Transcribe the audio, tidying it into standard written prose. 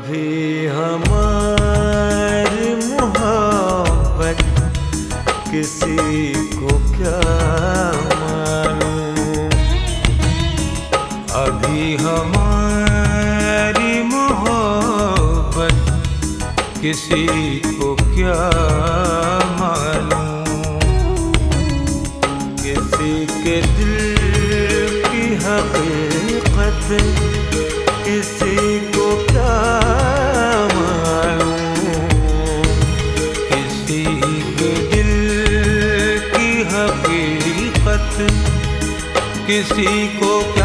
अभी हमारी मोहब्बत किसी को क्या मालूम, अभी हमारी मोहब्बत किसी को क्या मालूम। किसी के दिल की हकीकत किसी को क्या मालूम, किसी के दिल की हकीकत किसी को